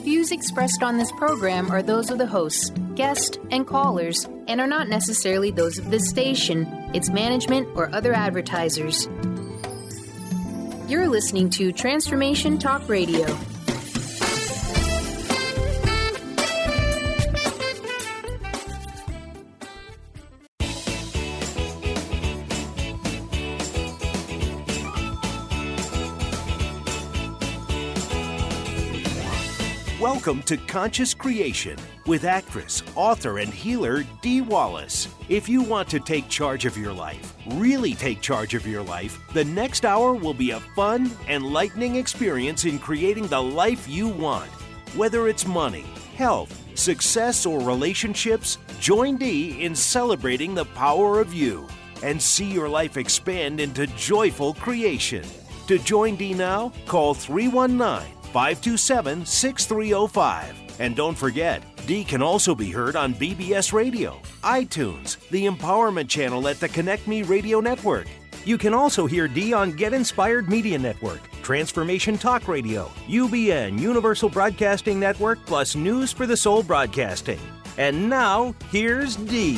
Views expressed on this program are those of the hosts, guests, and callers, and are not necessarily those of this station, its management, or other advertisers. You're listening to Transformation Talk Radio. Welcome to Conscious Creation with actress, author, and healer Dee Wallace. If you want to take charge of your life, really take charge of your life, the next hour will be a fun, enlightening experience in creating the life you want. Whether it's money, health, success, or relationships, join Dee in celebrating the power of you and see your life expand into joyful creation. To join Dee now, call 319-527-6305. And don't forget, Dee can also be heard on BBS Radio, iTunes, the Empowerment Channel at the Connect Me Radio Network. You can also hear Dee on Get Inspired Media Network, Transformation Talk Radio, UBN, Universal Broadcasting Network, plus News for the Soul Broadcasting. And now, here's Dee.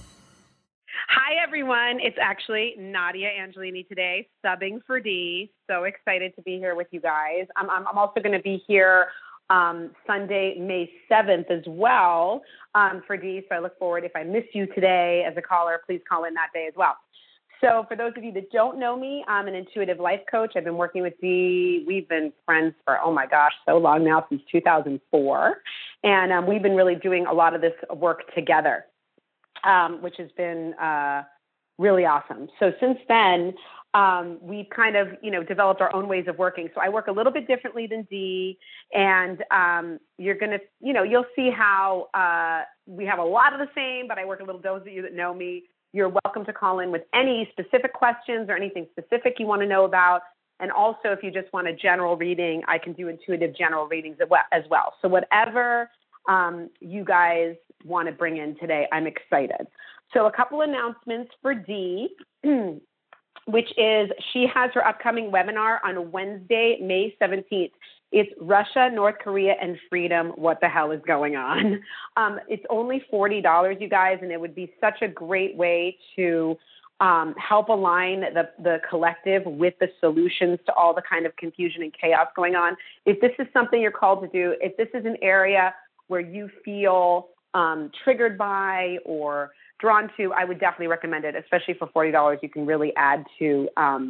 Hi, everyone. It's actually Nadia Angelini today, subbing for Dee. So excited to be here with you guys. I'm also going to be here Sunday, May 7th as well for Dee. So I look forward. If I miss you today as a caller, please call in that day as well. So for those of you that don't know me, I'm an intuitive life coach. I've been working with Dee. We've been friends for, so long now, since 2004. And we've been really doing a lot of this work together. Which has been really awesome. So since then, we've kind of, developed our own ways of working. So I work a little bit differently than Dee, and you're going to, you'll see how we have a lot of the same, but I work a little, those of you that know me, you're welcome to call in with any specific questions or anything specific you want to know about. And also, if you just want a general reading, I can do intuitive general readings as well. So whatever you guys want to bring in today, I'm excited. So a couple announcements for Dee, which is she has her upcoming webinar on Wednesday, May 17th. It's Russia, North Korea, and Freedom. What the hell is going on? It's only $40, you guys, and it would be such a great way to help align the collective with the solutions to all the kind of confusion and chaos going on. If this is something you're called to do, if this is an area where you feel triggered by or drawn to, I would definitely recommend it, especially for $40. You can really add to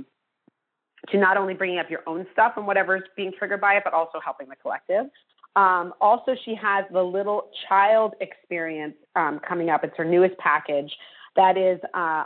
not only bringing up your own stuff and whatever's being triggered by it, but also helping the collective. Also, she has the Little Child Experience coming up. It's her newest package. That is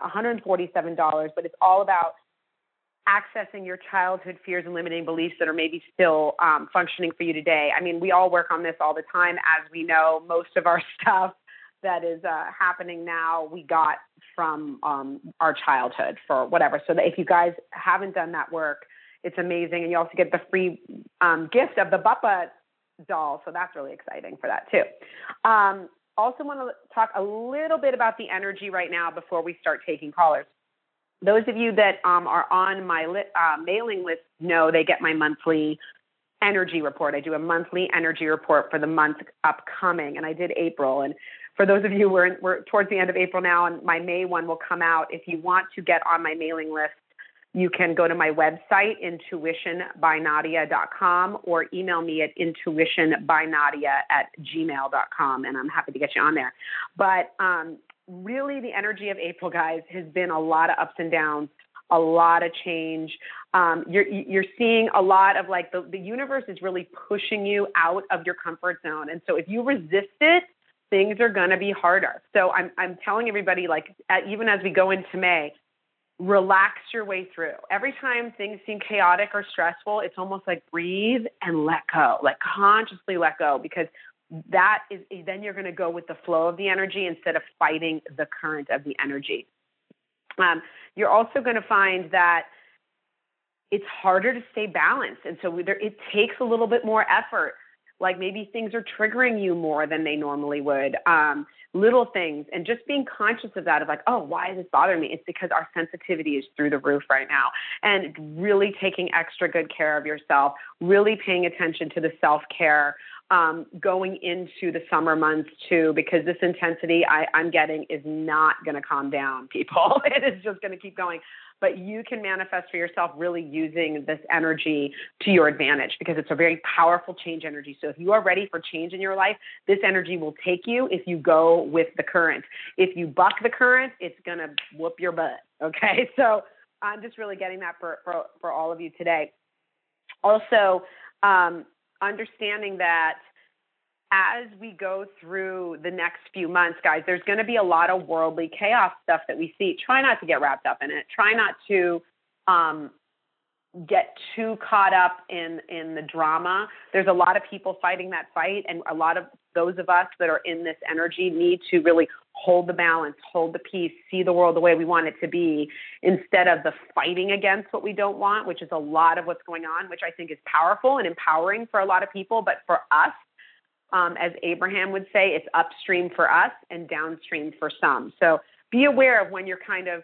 $147, but it's all about accessing your childhood fears and limiting beliefs that are maybe still functioning for you today. I mean, we all work on this all the time. As we know, most of our stuff that is happening now, we got from our childhood for whatever. So that if you guys haven't done that work, it's amazing. And you also get the free gift of the Bappa doll. So that's really exciting for that too. Also want to talk a little bit about the energy right now before we start taking callers. Those of you that are on my mailing list know they get my monthly energy report. I do a monthly energy report for the month upcoming, and I did April. And for those of you, we're towards the end of April now, and my May one will come out. If you want to get on my mailing list, you can go to my website, intuitionbynadia.com, or email me at intuitionbynadia@gmail.com, and I'm happy to get you on there. But really, the energy of April, guys, has been a lot of ups and downs, a lot of change. You're seeing a lot of the universe is really pushing you out of your comfort zone. And so if you resist it, things are going to be harder. So I'm telling everybody, even as we go into May, relax your way through. Every time things seem chaotic or stressful, it's almost like breathe and let go, consciously let go, because that is, then you're going to go with the flow of the energy instead of fighting the current of the energy. You're also going to find that it's harder to stay balanced. And so it takes a little bit more effort. Like maybe things are triggering you more than they normally would. Little things, and just being conscious of that, of why is this bothering me? It's because our sensitivity is through the roof right now. And really taking extra good care of yourself, really paying attention to the self-care going into the summer months too, because this intensity I'm getting is not going to calm down, people. It is just going to keep going. But you can manifest for yourself really using this energy to your advantage, because it's a very powerful change energy. So if you are ready for change in your life, this energy will take you if you go with the current. If you buck the current, it's going to whoop your butt. Okay. So I'm just really getting that for all of you today. Also, understanding that as we go through the next few months, guys, there's going to be a lot of worldly chaos stuff that we see. Try not to get wrapped up in it. Try not to get too caught up in the drama. There's a lot of people fighting that fight, and a lot of those of us that are in this energy need to really hold the balance, hold the peace, see the world the way we want it to be, instead of the fighting against what we don't want, which is a lot of what's going on, which I think is powerful and empowering for a lot of people. But for us, as Abraham would say, it's upstream for us and downstream for some. So be aware of when you're kind of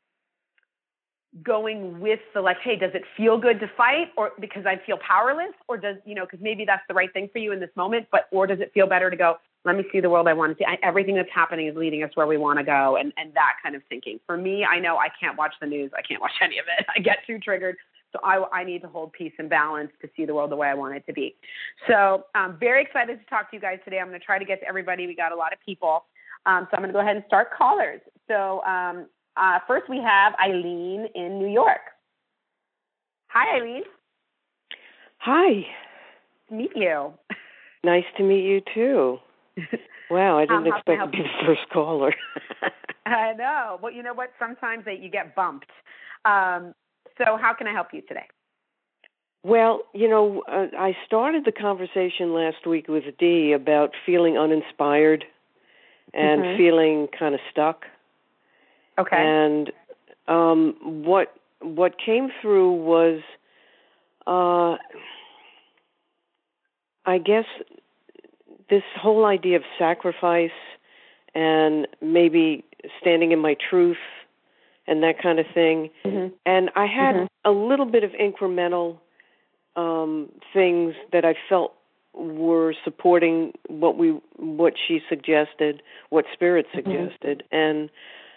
going with the, like, hey, does it feel good to fight, or because I feel powerless, or does, because maybe that's the right thing for you in this moment, or does it feel better to go, let me see the world I want to see. Everything that's happening is leading us where we want to go, and that kind of thinking. For me, I know I can't watch the news. I can't watch any of it. I get too triggered. So I need to hold peace and balance to see the world the way I want it to be. So I'm very excited to talk to you guys today. I'm going to try to get to everybody. We got a lot of people. So I'm going to go ahead and start callers. So first we have Eileen in New York. Hi, Eileen. Hi. Meet you. Nice to meet you too. Wow, I didn't expect to be the first caller. I know. Well, you know what? Sometimes you get bumped. So how can I help you today? Well, I started the conversation last week with Dee about feeling uninspired and feeling kind of stuck. Okay. And what came through was, I guess, this whole idea of sacrifice and maybe standing in my truth and that kind of thing. And I had a little bit of incremental things that I felt were supporting what she suggested, what Spirit suggested. And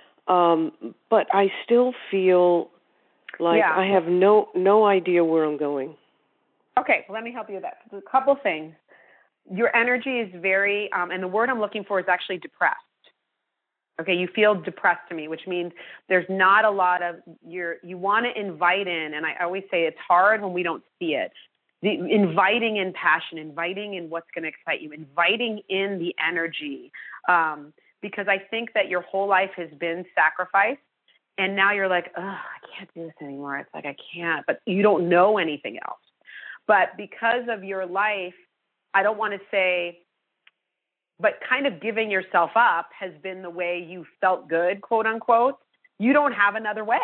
but I still feel like I have no idea where I'm going. Okay, well, let me help you with that. A couple things. Your energy is very, and the word I'm looking for is actually depressed. Okay, you feel depressed to me, which means there's not a lot of you want to invite in, and I always say it's hard when we don't see it. Inviting in passion, inviting in what's going to excite you, inviting in the energy, because I think that your whole life has been sacrifice, and now you're like, oh, I can't do this anymore. It's like I can't, but you don't know anything else. But because of your life, I don't want to say, but kind of giving yourself up has been the way you felt good, quote unquote. You don't have another way,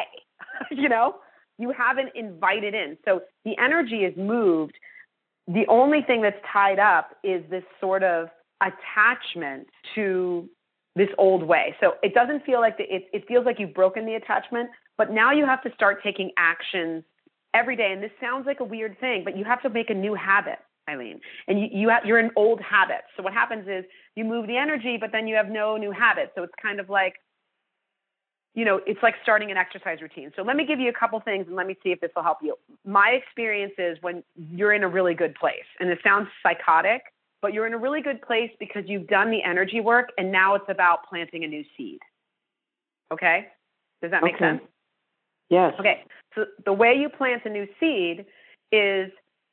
you haven't invited in. So the energy is moved. The only thing that's tied up is this sort of attachment to this old way. So it doesn't feel like it feels like you've broken the attachment, but now you have to start taking actions every day. And this sounds like a weird thing, but you have to make a new habit, Eileen. And you're in old habits. So what happens is you move the energy, but then you have no new habits. So it's kind of like, it's like starting an exercise routine. So let me give you a couple things and let me see if this will help you. My experience is when you're in a really good place, and it sounds psychotic, but you're in a really good place because you've done the energy work and now it's about planting a new seed. Okay? Does that make sense? Yes. Okay. So the way you plant a new seed is,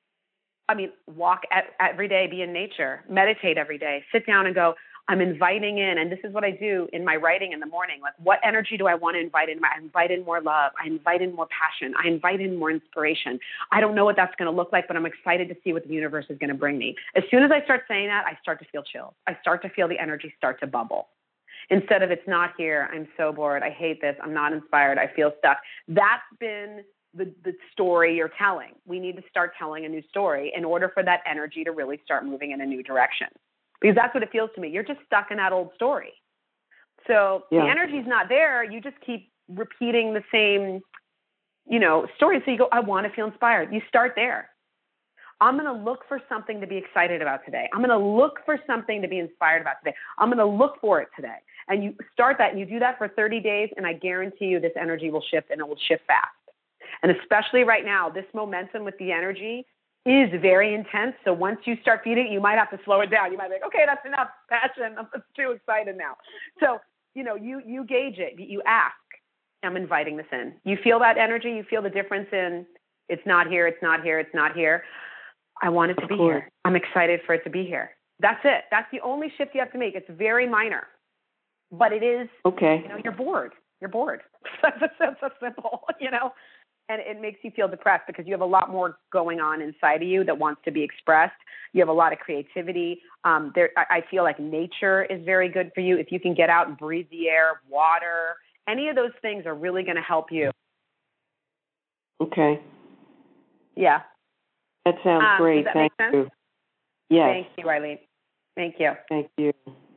walk every day, be in nature, meditate every day, sit down and go, I'm inviting in, and this is what I do in my writing in the morning. Like, what energy do I want to invite in? I invite in more love. I invite in more passion. I invite in more inspiration. I don't know what that's going to look like, but I'm excited to see what the universe is going to bring me. As soon as I start saying that, I start to feel chills. I start to feel the energy start to bubble. Instead of, it's not here, I'm so bored, I hate this, I'm not inspired, I feel stuck. That's been the story you're telling. We need to start telling a new story in order for that energy to really start moving in a new direction. Because that's what it feels to me. You're just stuck in that old story. So the energy's not there. You just keep repeating the same, story. So you go, I want to feel inspired. You start there. I'm going to look for something to be excited about today. I'm going to look for something to be inspired about today. I'm going to look for it today. And you start that and you do that for 30 days, and I guarantee you this energy will shift, and it will shift fast. And especially right now, this momentum with the energy is very intense. So once you start feeding it, you might have to slow it down. You might be like, okay, that's enough passion. I'm too excited now. So, you gauge it. You ask, I'm inviting this in. You feel that energy. You feel the difference in it's not here, it's not here, it's not here. I want it to be here. I'm excited for it to be here. That's it. That's the only shift you have to make. It's very minor, but it is, okay. You're bored. You're bored. That's so simple, and it makes you feel depressed because you have a lot more going on inside of you that wants to be expressed. You have a lot of creativity. I feel like nature is very good for you. If you can get out and breathe the air, water, any of those things are really going to help you. Okay. Yeah. That sounds great. Does that make sense? You. Yes. Thank you, Eileen. Thank you. Thank you.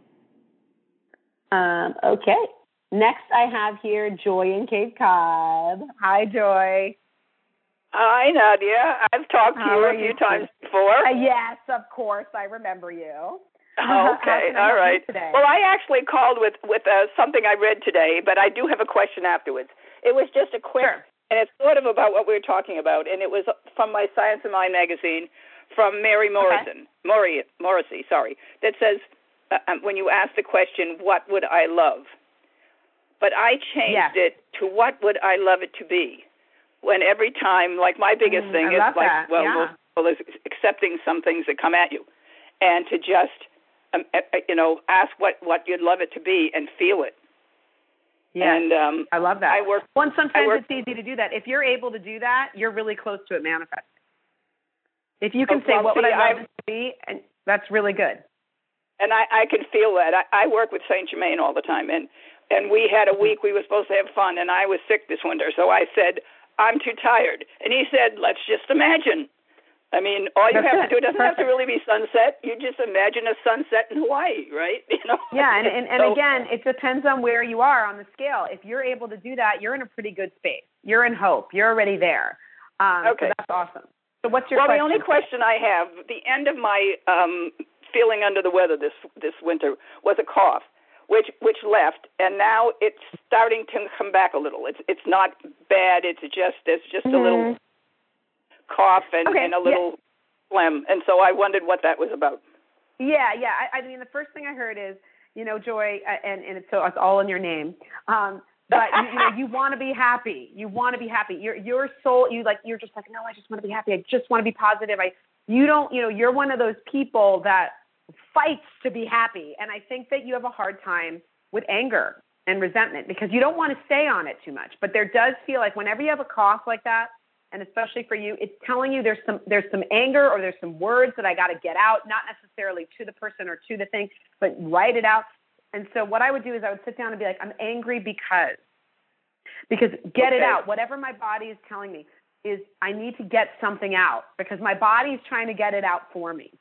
Okay. Next, I have here Joy in Cape Cod. Hi, Joy. Hi, Nadia. I've talked to you a few times before. Yes, of course. I remember you. Okay. All right. Well, I actually called with something I read today, but I do have a question afterwards. It was just a quick, and it's sort of about what we were talking about, and it was from my Science of Mind magazine from Mary Morrison, Morrissey, that says, when you ask the question, what would I love? But I changed it to what would I love it to be? When every time, like my biggest thing is like, is accepting some things that come at you, and to just, ask what you'd love it to be and feel it. Yeah, and I love that. Sometimes it's easy to do that. If you're able to do that, you're really close to it manifesting. If you can say, what would I love it to be? And that's really good. And I can feel that. I work with Saint Germain all the time, and we had a week we were supposed to have fun, and I was sick this winter, so I said, I'm too tired. And he said, let's just imagine. I mean, all you have to do, it doesn't have to really be sunset. You just imagine a sunset in Hawaii, right? Yeah, and again, it depends on where you are on the scale. If you're able to do that, you're in a pretty good space. You're in hope. You're already there. Okay. So that's awesome. So what's your question? Well, the only question I have, the end of my feeling under the weather this winter was a cough, which left, and now it's starting to come back a little. It's not bad. There's just a little cough and a little phlegm, and so I wondered what that was about. Yeah. I mean, the first thing I heard is, Joy, and it's all in your name. But you want to be happy. You want to be happy. Your soul, you're just like, no, I just want to be happy. I just want to be positive. You're one of those people that fights to be happy. And I think that you have a hard time with anger and resentment because you don't want to stay on it too much. But there does feel like whenever you have a cough like that, and especially for you, it's telling you there's some anger or there's some words that I got to get out, not necessarily to the person or to the thing, but write it out. And so what I would do is I would sit down and be like, I'm angry because get it out. Whatever my body is telling me is I need to get something out because my body is trying to get it out for me.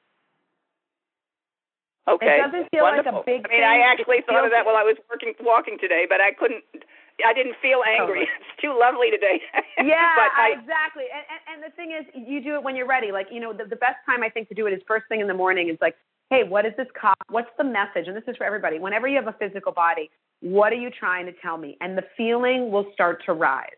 Okay. It doesn't feel Wonderful. like a big thing. I actually thought of that while I was walking today, but I didn't feel angry. It's too lovely today. Yeah, exactly. And the thing is, you do it when you're ready. Like, the best time I think to do it is first thing in the morning. It's like, hey, what is this cough? What's the message? And this is for everybody. Whenever you have a physical body, what are you trying to tell me? And the feeling will start to rise.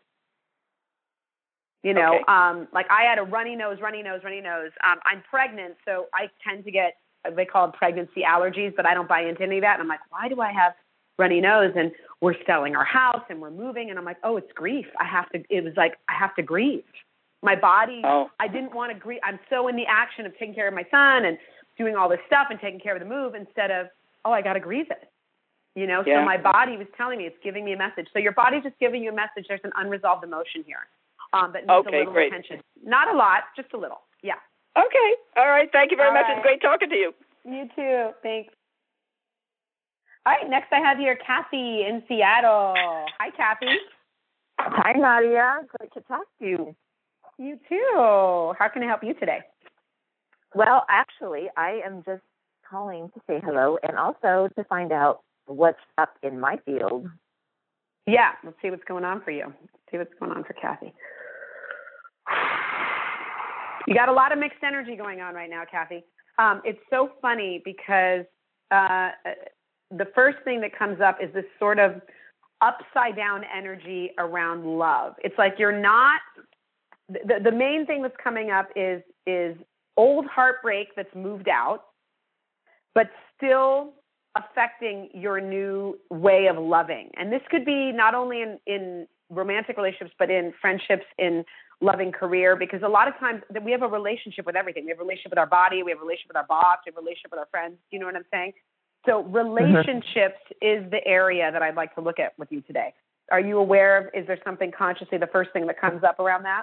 Like I had a runny nose. I'm pregnant, so I tend to get, they call it pregnancy allergies, but I don't buy into any of that. And I'm like, why do I have runny nose? And we're selling our house and we're moving. And I'm like, oh, it's grief. I have to grieve. My body, I didn't want to grieve. I'm so in the action of taking care of my son and doing all this stuff and taking care of the move instead of, I got to grieve it. So my body was telling me, it's giving me a message. So your body's just giving you a message. There's an unresolved emotion here that needs a little attention. Not a lot, just a little. Yeah. Okay. All right. Thank you very much. It's great talking to you. You too. Thanks. All right. Next I have here Kathy in Seattle. Hi, Kathy. Hi, Nadia. Great to talk to you. You too. How can I help you today? Well, actually, I am just calling to say hello and also to find out what's up in my field. Yeah. Let's see what's going on for you. Let's see what's going on for Kathy. You got a lot of mixed energy going on right now, Kathy. It's so funny because the first thing that comes up is this sort of upside down energy around love. It's like you're not, the main thing that's coming up is old heartbreak that's moved out, but still affecting your new way of loving. And this could be not only in romantic relationships, but in friendships, in loving career, because a lot of times that we have a relationship with everything. We have a relationship with our body. We have a relationship with our boss. We have a relationship with our friends. You know what I'm saying? So relationships is the area that I'd like to look at with you today. Are you aware of, is there something consciously, the first thing that comes up around that?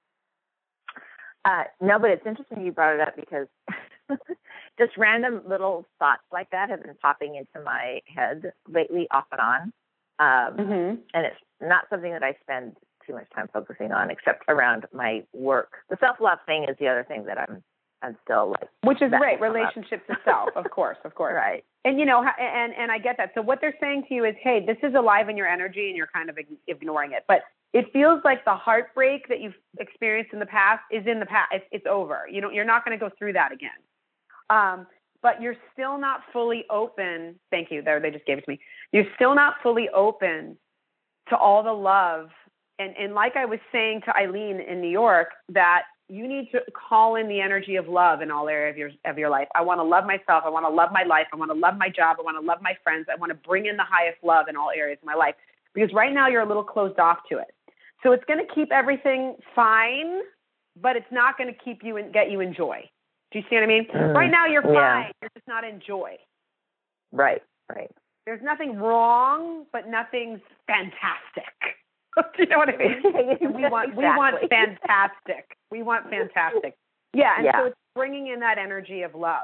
No, but it's interesting you brought it up because just random little thoughts like that have been popping into my head lately, off and on. And it's not something that I spend too much time focusing on, except around my work. The self-love thing is the other thing that I'm still like. Which is great. Relationships to self, of course. Right. And, you know, and I get that. So what they're saying to you is, hey, this is alive in your energy and you're kind of ignoring it. But it feels like the heartbreak that you've experienced in the past is in the past. It's over. You're not going to go through that again. But you're still not fully open. Thank you. There, they just gave it to me. You're still not fully open to all the love. And like I was saying to Eileen in New York, that you need to call in the energy of love in all areas of your life. I want to love myself. I want to love my life. I want to love my job. I want to love my friends. I want to bring in the highest love in all areas of my life, because right now you're a little closed off to it. So it's going to keep everything fine, but it's not going to keep you and get you in joy. Do you see what I mean? Right now you're fine. You're just not in joy. Right. There's nothing wrong, but nothing's fantastic. Do you know what I mean? We want fantastic. We want fantastic. Yeah, and so it's bringing in that energy of love.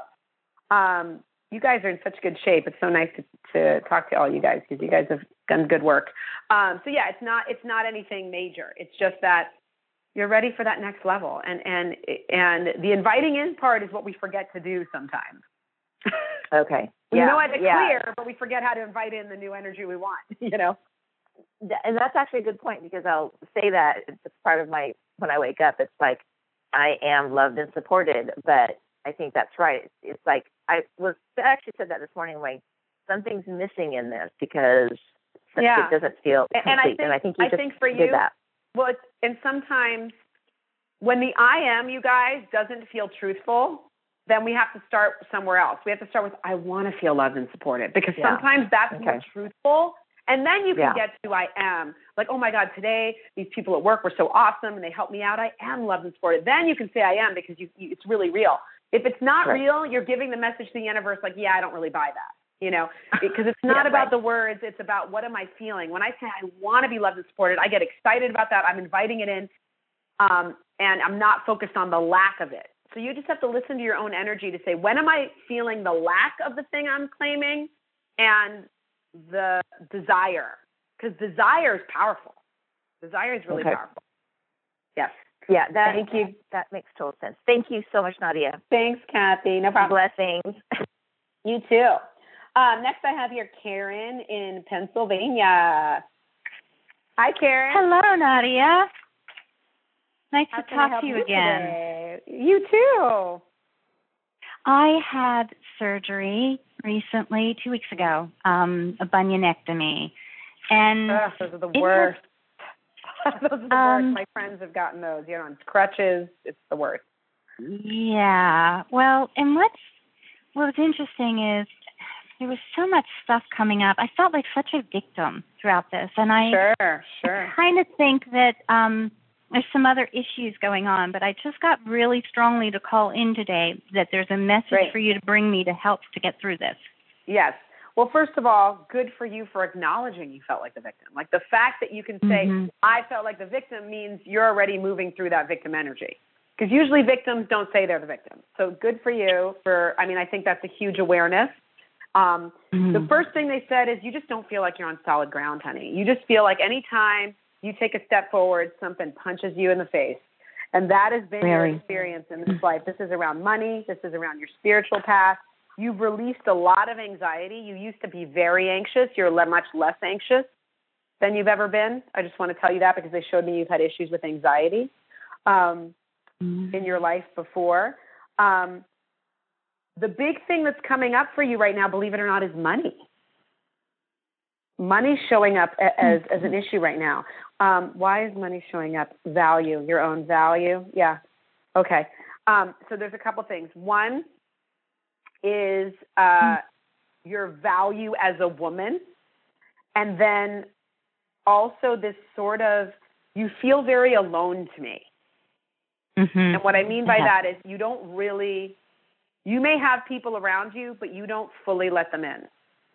You guys are in such good shape. It's so nice to talk to all you guys, because you guys have done good work. So yeah, it's not anything major. It's just that you're ready for that next level, and the inviting in part is what we forget to do sometimes. Okay. We know how to clear, but we forget how to invite in the new energy we want. You know. And that's actually a good point, because I'll say that it's part of my, when I wake up, it's like, I am loved and supported, but I think that's right. It's like, I actually said that this morning, like, something's missing in this, because it doesn't feel complete. And I think you just did that. Well, and sometimes when the I am, you guys, doesn't feel truthful, then we have to start somewhere else. We have to start with, I want to feel loved and supported, because sometimes that's more truthful. And then you can get to I am. Like, oh my God, today these people at work were so awesome and they helped me out. I am loved and supported. Then you can say I am, because it's really real. If it's not real, you're giving the message to the universe like, yeah, I don't really buy that, you know, because it's not about the words. It's about, what am I feeling? When I say I want to be loved and supported, I get excited about that. I'm inviting it in, and I'm not focused on the lack of it. So you just have to listen to your own energy to say, when am I feeling the lack of the thing I'm claiming and the desire? Because desire is powerful. Desire is really powerful. Yes. Yeah, thank you. That makes total sense. Thank you so much, Nadia. Thanks, Kathy. No problem. Blessings. You too. Next, I have here Karen in Pennsylvania. Hi, Karen. Hello, Nadia. Nice to talk to you again. Today? You too. I had surgery recently, 2 weeks ago, a bunionectomy. And those are the worst. Those are the worst. My friends have gotten those. You're on crutches. It's the worst. Yeah. Well, and what's interesting is there was so much stuff coming up. I felt like such a victim throughout this. And I kind of think that there's some other issues going on, but I just got really strongly to call in today that there's a message for you to bring me to help to get through this. Yes. Well, first of all, good for you for acknowledging you felt like the victim. Like the fact that you can say, I felt like the victim, means you're already moving through that victim energy. Because usually victims don't say they're the victim. So good for you I think that's a huge awareness. The first thing they said is, you just don't feel like you're on solid ground, honey. You just feel like anytime you take a step forward, something punches you in the face. And that has been your experience in this life. This is around money. This is around your spiritual path. You've released a lot of anxiety. You used to be very anxious. You're much less anxious than you've ever been. I just want to tell you that, because they showed me you've had issues with anxiety. in your life before. The big thing that's coming up for you right now, believe it or not, is money. Money's showing up as an issue right now. Why is money showing up? Value, your own value. Yeah. Okay. So there's a couple things. One is your value as a woman. And then also this sort of, you feel very alone to me. And what I mean by that is you may have people around you, but you don't fully let them in.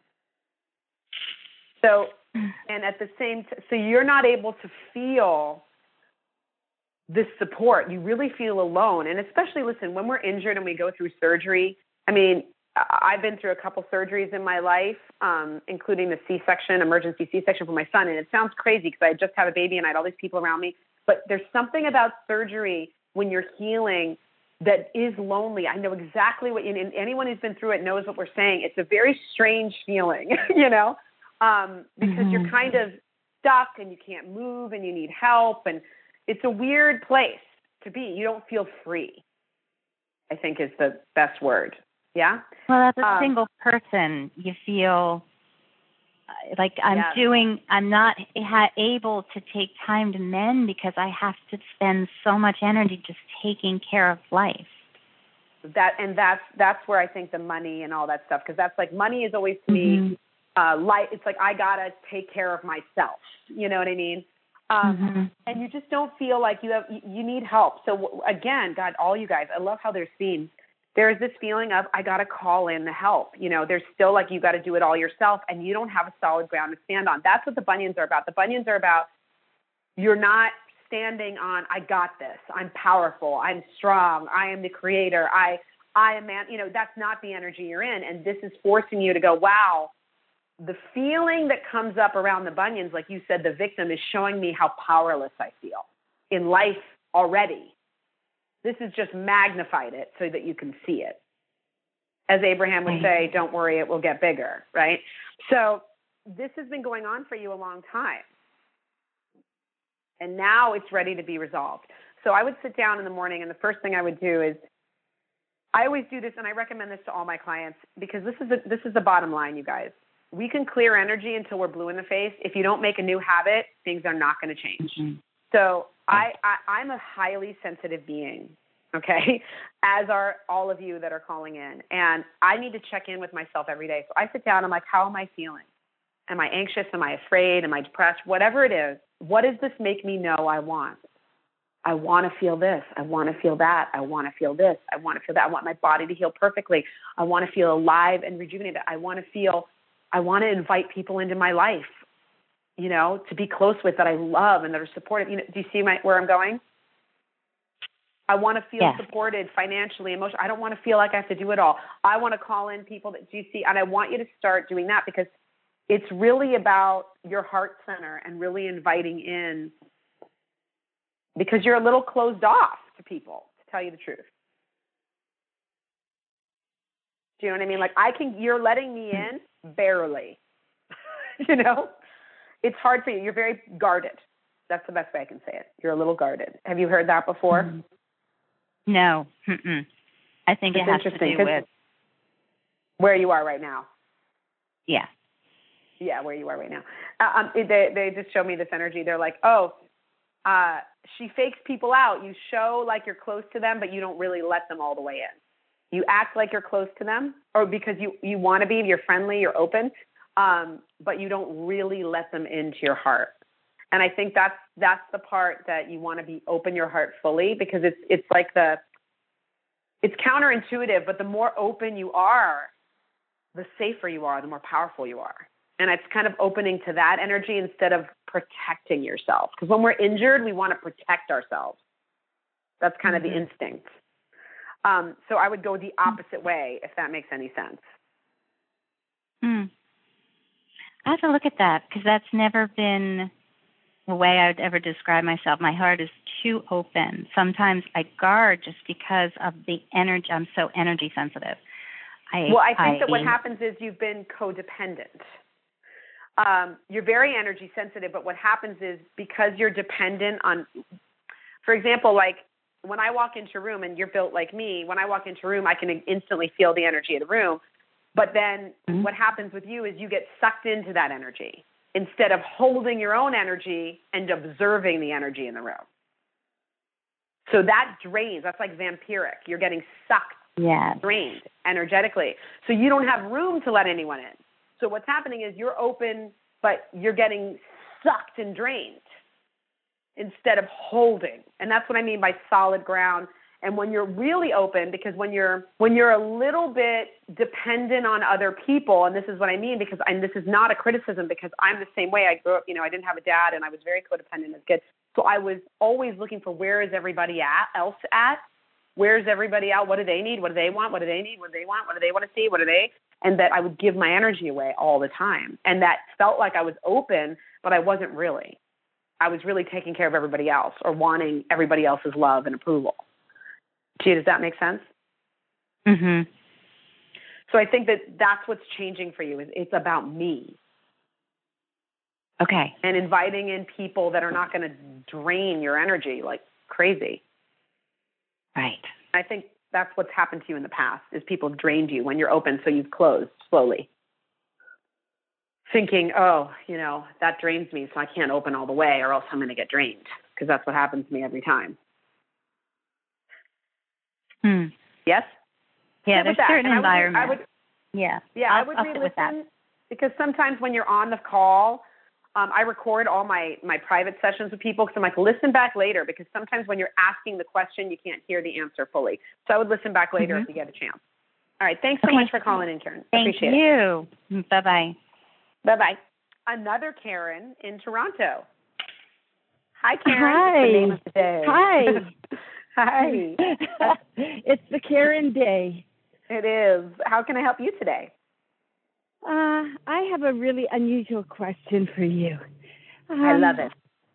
So, and at the same time, so you're not able to feel this support. You really feel alone. And especially, listen, when we're injured and we go through surgery, I mean, I've been through a couple surgeries in my life, including the C-section, emergency C-section for my son. And it sounds crazy because I just had a baby and I had all these people around me. But there's something about surgery when you're healing that is lonely. I know exactly what, and anyone who's been through it knows what we're saying. It's a very strange feeling, because you're kind of stuck and you can't move and you need help. And it's a weird place to be. You don't feel free, I think is the best word. Yeah. Well, as a single person, you feel like I'm not able to take time to mend because I have to spend so much energy just taking care of life. That's where I think the money and all that stuff, because that's like money is always to me, it's like I gotta take care of myself. You know what I mean? And you just don't feel like you need help. So again, God, all you guys, I love how they're seen. There is this feeling of, I got to call in the help. There's still like, you got to do it all yourself and you don't have a solid ground to stand on. That's what the bunions are about. The bunions are about, you're not standing on, I got this. I'm powerful. I'm strong. I am the creator. I am man. That's not the energy you're in. And this is forcing you to go, wow, the feeling that comes up around the bunions, like you said, the victim is showing me how powerless I feel in life already. This has just magnified it so that you can see it. As Abraham would say, don't worry, it will get bigger, right? So this has been going on for you a long time. And now it's ready to be resolved. So I would sit down in the morning, and the first thing I would do is, I always do this, and I recommend this to all my clients, because this is the bottom line, you guys. We can clear energy until we're blue in the face. If you don't make a new habit, things are not going to change. So I'm a highly sensitive being, okay, as are all of you that are calling in. And I need to check in with myself every day. So I sit down, I'm like, how am I feeling? Am I anxious? Am I afraid? Am I depressed? Whatever it is, what does this make me know I want? I want to feel this. I want to feel that. I want to feel this. I want to feel that. I want my body to heal perfectly. I want to feel alive and rejuvenated. I want to invite people into my life, to be close with, that I love and that are supportive. Do you see where I'm going? I want to feel supported financially, emotionally. I don't want to feel like I have to do it all. I want to call in people that you see, and I want you to start doing that, because it's really about your heart center and really inviting in, because you're a little closed off to people, to tell you the truth. Do you know what I mean? Like you're letting me in barely, It's hard for you. You're very guarded. That's the best way I can say it. You're a little guarded. Have you heard that before? No. I think it has to do with where you are right now. Yeah. Yeah, where you are right now. They just show me this energy. They're like, she fakes people out. You show like you're close to them, but you don't really let them all the way in. You act like you're close to them, or because you want to be, you're friendly, you're open, but you don't really let them into your heart. And I think that's the part that you want to be open your heart fully, because it's like it's counterintuitive, but the more open you are, the safer you are, the more powerful you are. And it's kind of opening to that energy instead of protecting yourself. Because when we're injured, we want to protect ourselves. That's kind of the instinct. So I would go the opposite way, if that makes any sense. I have to look at that, because that's never been the way I would ever describe myself. My heart is too open. Sometimes I guard just because of the energy. I'm so energy sensitive. I think that what happens is you've been codependent. You're very energy sensitive, but what happens is, because you're dependent on, for example, like when I walk into a room, and you're built like me, when I walk into a room, I can instantly feel the energy of the room. But then what happens with you is you get sucked into that energy instead of holding your own energy and observing the energy in the room. So that drains. That's like vampiric. You're getting sucked, drained energetically. So you don't have room to let anyone in. So what's happening is you're open, but you're getting sucked and drained instead of holding. And that's what I mean by solid ground. And when you're really open, because when you're a little bit dependent on other people, and this is what I mean, and this is not a criticism, because I'm the same way. I grew up, I didn't have a dad, and I was very codependent as a kid. So I was always looking for, where is everybody else at? Where's everybody out? What do they need? What do they want? What do they need? What do they want? What do they want to see? What do they? And that I would give my energy away all the time. And that felt like I was open, but I wasn't really. I was really taking care of everybody else, or wanting everybody else's love and approval. Gee, does that make sense? Mm-hmm. So I think that's what's changing for you. Is it's about me. Okay. And inviting in people that are not going to drain your energy like crazy. Right. I think that's what's happened to you in the past, is people have drained you when you're open, so you've closed slowly. Thinking, that drains me, so I can't open all the way, or else I'm going to get drained, because that's what happens to me every time. Yes? Yeah, there's certain environments. I would sit with that. Because sometimes when you're on the call, I record all my private sessions with people, because I'm like, listen back later, because sometimes when you're asking the question, you can't hear the answer fully. So I would listen back later if you get a chance. All right. Thanks so much for calling in, Karen. Appreciate it. Thank you. Bye-bye. Bye-bye. Another Karen in Toronto. Hi, Karen. Hi. It's the name of the day. Hi. Hi. It's the Karen Day. It is. How can I help you today? I have a really unusual question for you. I love it.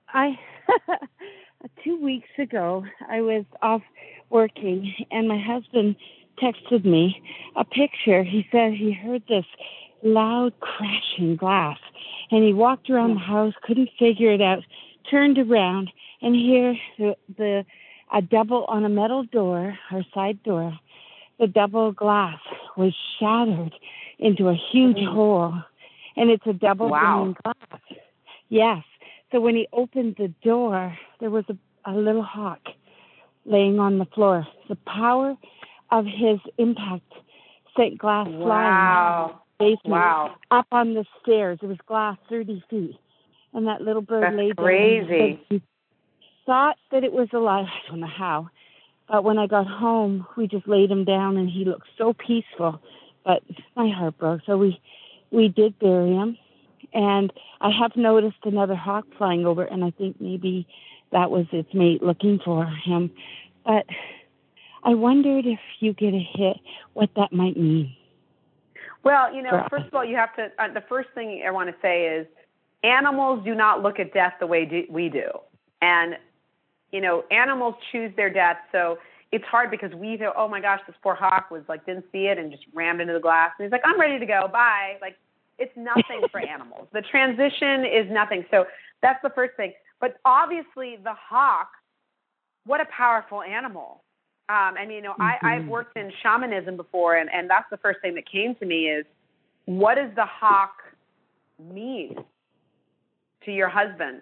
2 weeks ago, I was off working, and my husband texted me a picture. He said he heard this loud crashing glass, and he walked around the house, couldn't figure it out, turned around, and here a double on a metal door, or side door, the double glass was shattered into a huge hole, and it's a double pane glass. Yes. So when he opened the door, there was a little hawk laying on the floor. The power of his impact sent glass flying basement up on the stairs. It was glass 30 feet. And that little bird lay down. Crazy. He thought that it was alive. I don't know how. But when I got home, we just laid him down, and he looked so peaceful. But my heart broke. So we did bury him. And I have noticed another hawk flying over, and I think maybe that was its mate looking for him. But I wondered if you get a hit, what that might mean. Well, first of all, you have to, the first thing I want to say is, animals do not look at death the way we do. And, animals choose their death. So it's hard, because we go, oh my gosh, this poor hawk was didn't see it and just rammed into the glass. And he's like, I'm ready to go. Bye. It's nothing for animals. The transition is nothing. So that's the first thing. But obviously the hawk, what a powerful animal. I've worked in shamanism before, and that's the first thing that came to me is, what does the hawk mean to your husband?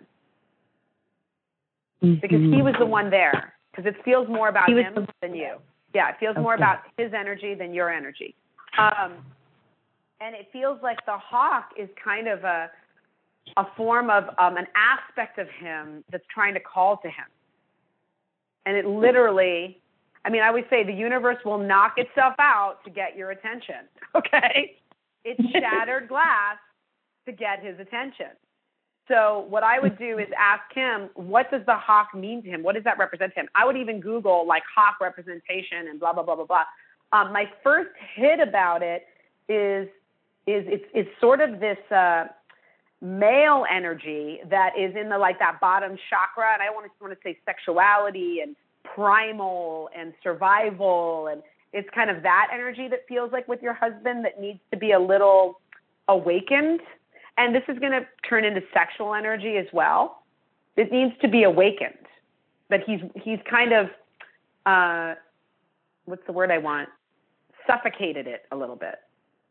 Because he was the one there. Because it feels more about him than you. Yeah, it feels more about his energy than your energy. And it feels like the hawk is kind of a form of an aspect of him that's trying to call to him. And it literally, I always say the universe will knock itself out to get your attention, okay? It shattered glass to get his attention. So what I would do is ask him, what does the hawk mean to him? What does that represent to him? I would even Google hawk representation and blah, blah, blah, blah, blah. My first hit about it is it's sort of this male energy that is in the that bottom chakra, and I want to say sexuality and primal and survival, and it's kind of that energy that feels like with your husband that needs to be a little awakened. And this is going to turn into sexual energy as well. It needs to be awakened, but he's kind of what's the word I want? Suffocated it a little bit.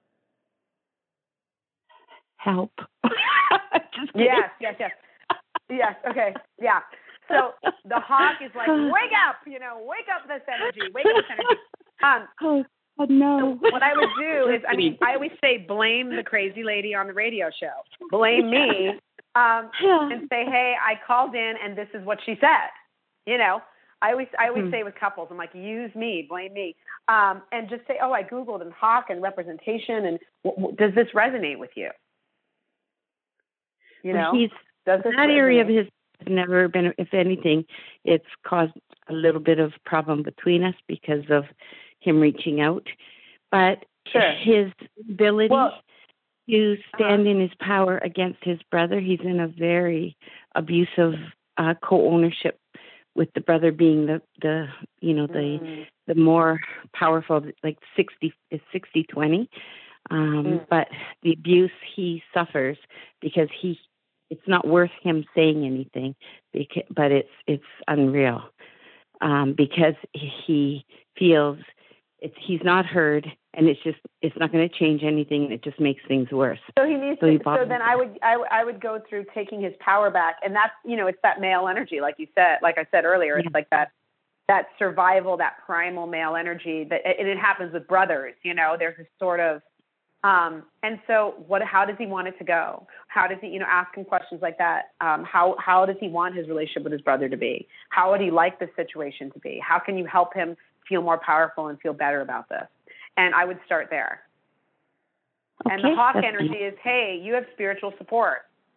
Help. Yes. Yes. Okay. Yeah. So the hawk is like, wake up, wake up this energy, wake up this energy. Oh, no. So what I would do is, I always say, blame the crazy lady on the radio show. Blame me. And say, hey, I called in and this is what she said. I always say with couples, I'm like, use me, blame me. And just say, I Googled and hawk and representation. And does this resonate with you? That area of his has never been, if anything, it's caused a little bit of problem between us because of him reaching out. But his ability to stand in his power against his brother, he's in a very abusive co-ownership, with the brother being the more powerful, like 60-20. But the abuse he suffers because it's not worth him saying anything, but it's unreal, because he feels he's not heard, and it's not going to change anything, and it just makes things worse. So he needs so then I would go through taking his power back, and that's it's that male energy, like I said earlier. It's like that survival, that primal male energy and it happens with brothers. There's this sort of and so how does he want it to go? How does he, ask him questions like that? How does he want his relationship with his brother to be? How would he like the situation to be? How can you help him feel more powerful and feel better about this? And I would start there. Okay, and the hawk energy is, hey, you have spiritual support.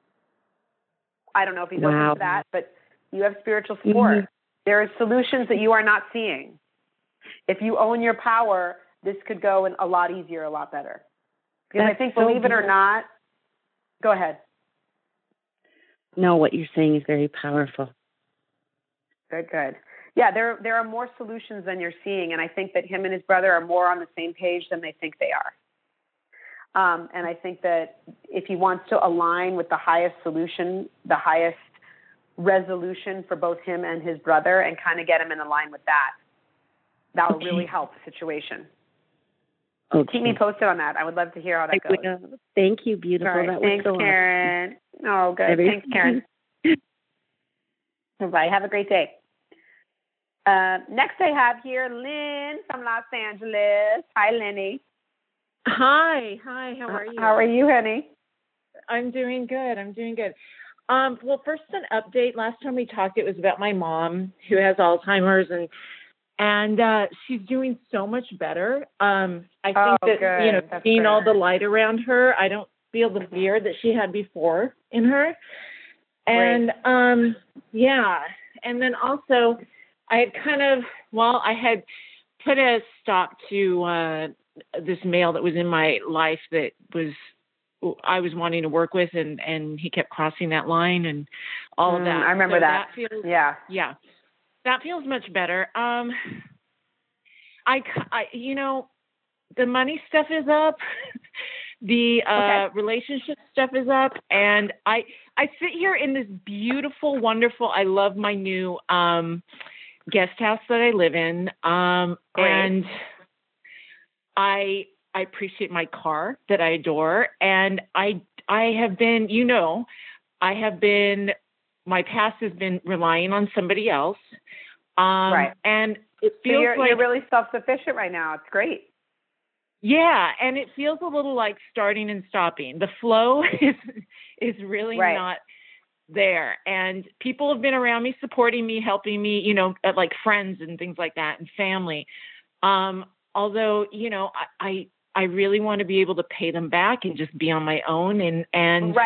I don't know if he's open to that, but you have spiritual support. Mm-hmm. There are solutions that you are not seeing. If you own your power, this could go a lot easier, a lot better. Because I think, believe it or not, go ahead. No, what you're saying is very powerful. Good. Yeah, there are more solutions than you're seeing, and I think that him and his brother are more on the same page than they think they are. And I think that if he wants to align with the highest solution, the highest resolution for both him and his brother, and kind of get him in line with that will really help the situation. Okay. Keep me posted on that. I would love to hear how that goes. Thank you, beautiful. Right. That Thanks, was so Karen. awesome. Oh, good. Thanks, Karen. Bye. Have a great day. Next I have here Lynn from Los Angeles. Hi, Lenny. Hi. How are you? How are you, honey? I'm doing good. Well, first an update. Last time we talked, it was about my mom who has Alzheimer's, and she's doing so much better. I think that good. That's seeing good. all the light around her, I don't feel the fear that she had before in her. And and then also I had put a stop to this male that was in my life that I was wanting to work with, and he kept crossing that line and all of that. I remember that. That feels, yeah. That feels much better. I the money stuff is up. The relationship stuff is up, and I sit here in this beautiful, wonderful. I love my new guest house that I live in, and I appreciate my car that I adore, and I have been, my past has been relying on somebody else, and it feels you're really self-sufficient right now. It's great. Yeah, and it feels a little like starting and stopping. The flow is really not there. And people have been around me, supporting me, helping me, like friends and things like that, and family. Although, I really want to be able to pay them back and just be on my own. And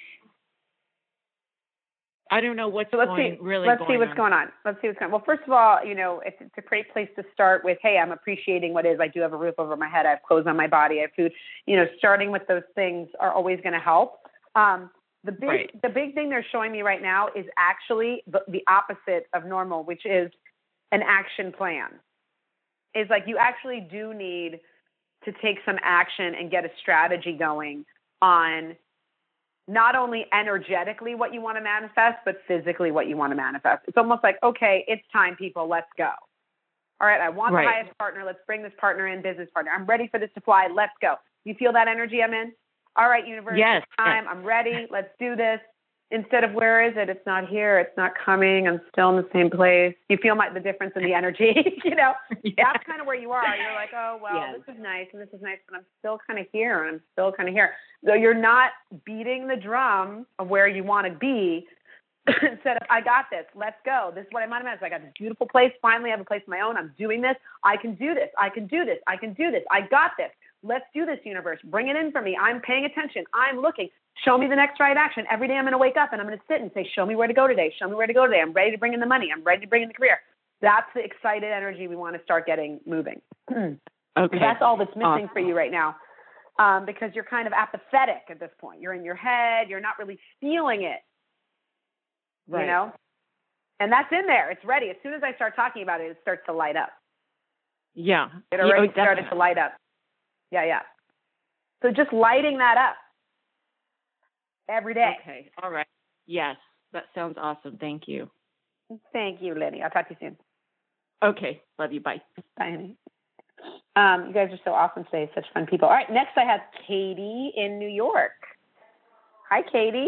I don't know what's going on. Let's see what's going on. Well, first of all, it's a great place to start with, hey, I'm appreciating what is. I do have a roof over my head. I have clothes on my body. I have food. Starting with those things are always going to help. The big thing they're showing me right now is actually the opposite of normal, which is an action plan. It's like you actually do need to take some action and get a strategy going on not only energetically what you want to manifest, but physically what you want to manifest. It's almost like, okay, it's time, people, let's go. All right, I want the highest partner. Let's bring this partner in, business partner. I'm ready for this to fly. Let's go. You feel that energy I'm in? All right, universe, yes, it's time. I'm ready. Let's do this. Instead of where is it? It's not here. It's not coming. I'm still in the same place. You feel the difference in the energy, That's kind of where you are. You're like, oh, well, this is nice and this is nice, but I'm still kind of here and I'm still kind of here. So you're not beating the drum of where you want to be. Instead of, I got this. Let's go. This is what I'm on. I got this beautiful place. Finally, I have a place of my own. I'm doing this. I can do this. I can do this. I can do this. I got this. Let's do this, universe. Bring it in for me. I'm paying attention. I'm looking. Show me the next right action. Every day I'm going to wake up and I'm going to sit and say, show me where to go today. Show me where to go today. I'm ready to bring in the money. I'm ready to bring in the career. That's the excited energy we want to start getting moving. Okay. That's all that's missing for you right now, because you're kind of apathetic at this point. You're in your head. You're not really feeling it, right. And that's in there. It's ready. As soon as I start talking about it, it starts to light up. Yeah. It already started to light up. Yeah. So just lighting that up every day. Okay. All right. Yes. That sounds awesome. Thank you. Thank you, Lenny. I'll talk to you soon. Okay. Love you. Bye. Bye, honey. You guys are so awesome today. Such fun people. All right. Next, I have Katie in New York. Hi, Katie.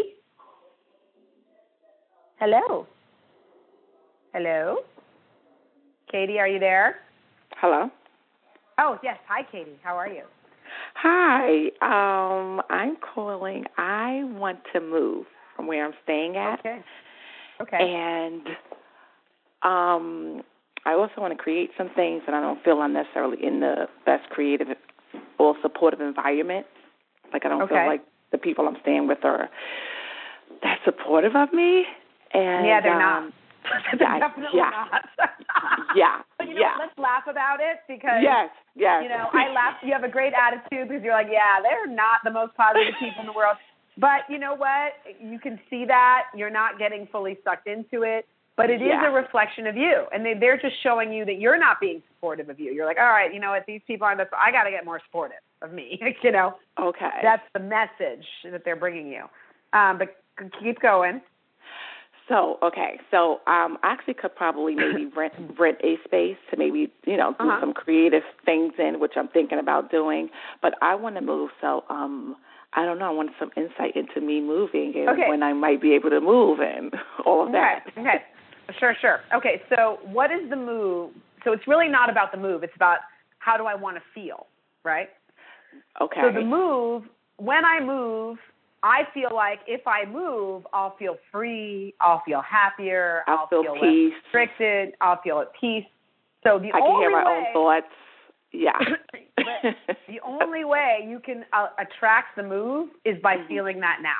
Hello. Katie, are you there? Hello. Oh, yes. Hi, Katie. How are you? Hi. I'm calling. I want to move from where I'm staying at. Okay. And I also want to create some things, and I don't feel I'm necessarily in the best creative or supportive environment. Like I don't feel like the people I'm staying with are that supportive of me. And yeah, they're not. They're definitely not. Let's laugh about it because yes. I laugh. You have a great attitude because you're like, they're not the most positive people in the world. But you know what? You can see that you're not getting fully sucked into it, but it is a reflection of you, and they're just showing you that you're not being supportive of you. You're like, all right, you know what? These people aren't. I got to get more supportive of me. Okay. That's the message that they're bringing you. But keep going. So I actually could probably maybe rent a space to maybe, do some creative things in, which I'm thinking about doing. But I want to move, so I don't know. I want some insight into me moving and when I might be able to move and all of that. Okay. Sure. Okay, so what is the move? So it's really not about the move. It's about how do I want to feel, right? Okay. So the move, when I move, I feel like if I move, I'll feel free, I'll feel happier, I'll feel peace. less restricted, I'll feel at peace. So I can hear my own thoughts. Yeah. But the only way you can attract the move is by feeling that now.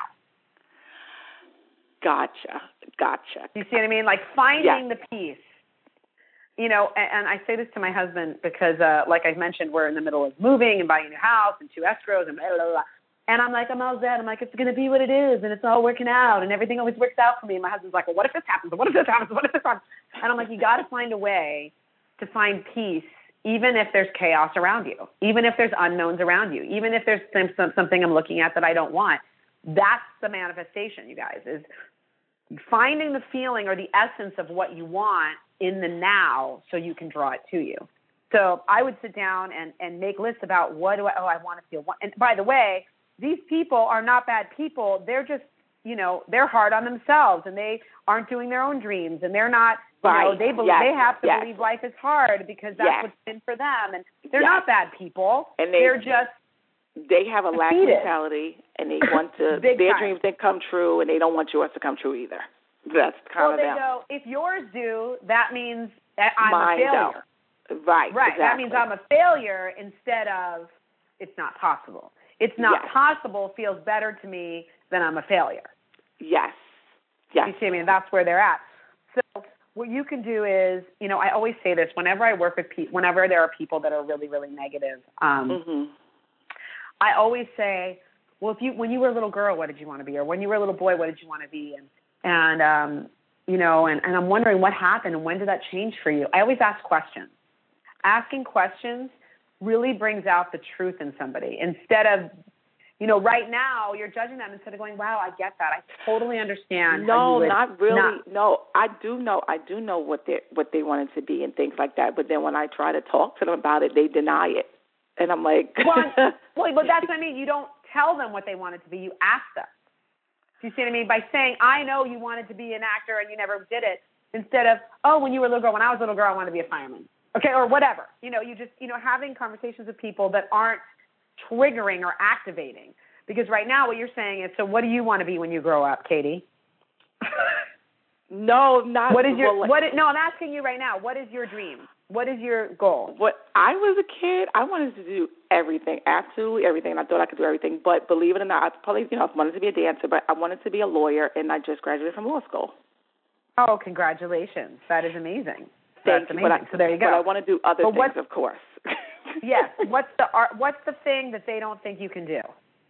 Gotcha. You see what I mean? Like finding the peace. And I say this to my husband because, like I mentioned, we're in the middle of moving and buying a new house and 2 escrows and blah, blah, blah. And I'm like, I'm all zen. I'm like, it's going to be what it is, and it's all working out, and everything always works out for me. And my husband's like, well, what if this happens? What if this happens? What if this happens? And I'm like, you got to find a way to find peace, even if there's chaos around you, even if there's unknowns around you, even if there's something I'm looking at that I don't want. That's the manifestation, you guys, is finding the feeling or the essence of what you want in the now so you can draw it to you. So I would sit down and make lists about I want to feel. And by the way, these people are not bad people. They're just, they're hard on themselves and they aren't doing their own dreams and they're not, they have to believe life is hard because that's what's in for them. And they're not bad people. And they have a lack mentality and they want to, their dreams didn't come true and they don't want yours to come true either. That's kind of them. Go, if yours do, that means I'm a failure. Right. Exactly. That means I'm a failure instead of it's not possible. It's not possible feels better to me than I'm a failure. Yes. You see, that's where they're at. So what you can do is, I always say this, whenever I work with whenever there are people that are really, really negative, I always say, well, when you were a little girl, what did you want to be? Or when you were a little boy, what did you want to be? And I'm wondering what happened and when did that change for you? I always ask questions. Asking questions really brings out the truth in somebody instead of, right now you're judging them instead of going, wow, I get that. I totally understand. No, not really. No, I do know what they wanted to be and things like that. But then when I try to talk to them about it, they deny it. And I'm like, well, but that's what I mean. You don't tell them what they wanted to be. You ask them. Do you see what I mean? By saying, I know you wanted to be an actor and you never did it, instead of, oh, when you were a little girl, when I was a little girl, I wanted to be a fireman. Okay, or whatever. You just, having conversations with people that aren't triggering or activating. Because right now what you're saying is, so what do you want to be when you grow up, Katie? No, not. What is your? No, I'm asking you right now. What is your dream? What is your goal? When I was a kid, I wanted to do everything, absolutely everything. I thought I could do everything. But believe it or not, I probably, wanted to be a dancer, but I wanted to be a lawyer, and I just graduated from law school. Oh, congratulations. That is amazing. That's amazing. So there you go. But I want to do other things, of course. Yes. What's the thing that they don't think you can do?